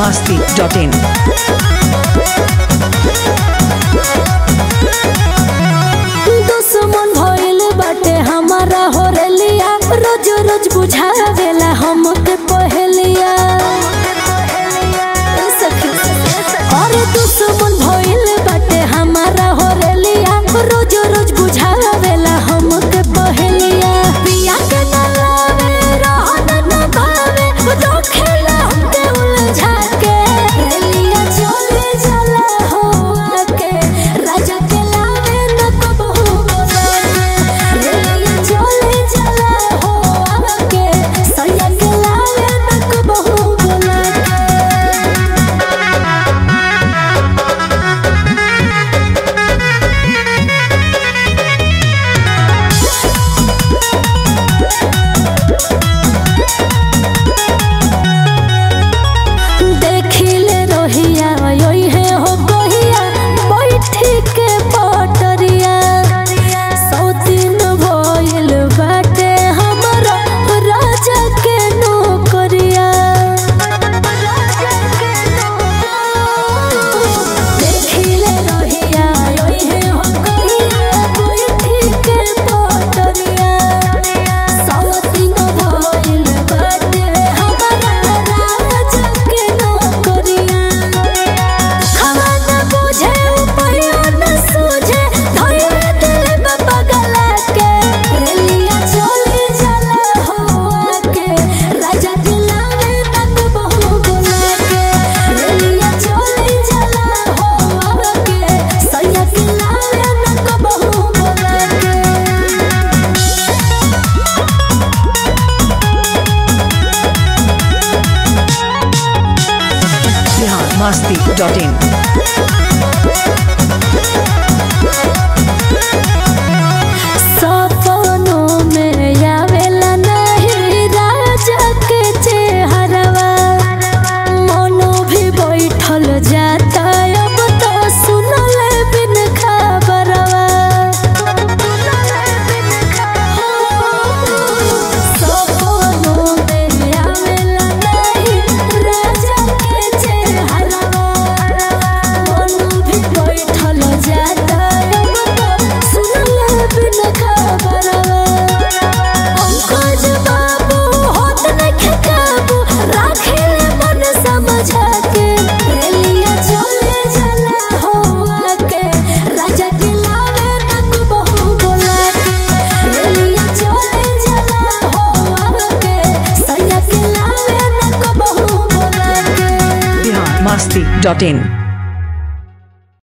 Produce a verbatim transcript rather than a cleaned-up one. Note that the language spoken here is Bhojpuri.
masti dot in. दुश्मन भइल बाटे हमारा होरलिया, रोज रोज बुझावेला हमके पहलिया। और दुश्मन भइल बाटे हमारा होरलिया, रोज रोज बुझावेला हमके पहलिया। पिया के न लावे रहन न भावे, रखेला हमके उलझा के। रेलिया चले जाला हो आके, राजा के लावे न कबहू बोला के। रेलिया चले जाला हो आके, सैया के लावे न कबहू बोला के। देखिले रोहिया योई है हो गोहिया, बैठी के पटरिया। सौ दिन भइल बाटे हमरा राजा के नौकरिया। देखिले रोहिया योई है हो गोहिया, बैठी के पटरिया। सौ दिन भइल बाटे हमरा राजा के नौकरिया। खबर न बुझे उपरिया न सूझे, धइले दिल बगला के। रेलिया चले जाला हो आके, राजा दिलावे तक बहु बोला के। रेलिया चले जाला हो आके, सैया दिलावे तक बहु बोला के। Bihar masti dot in. सपनों में आवेला नहीं राजा के चेहरवा, मनो भी बैठल जाता अब तो सुनल बिन खबरवा। सपनों में आवेला नहीं राजा के चेहरवा, मनो भी बैठल जाता अब तो सुनल बिन खबरवा। अंकज बाबू होत नइखे काबू, राखिले मन समझा के। रेलिया चले जाला हो आके, राजा दिलावे तक बहु बोला के। रेलिया चले जाला हो आके, सैया दिलावे तक बहु बोला के। Bihar masti dot in.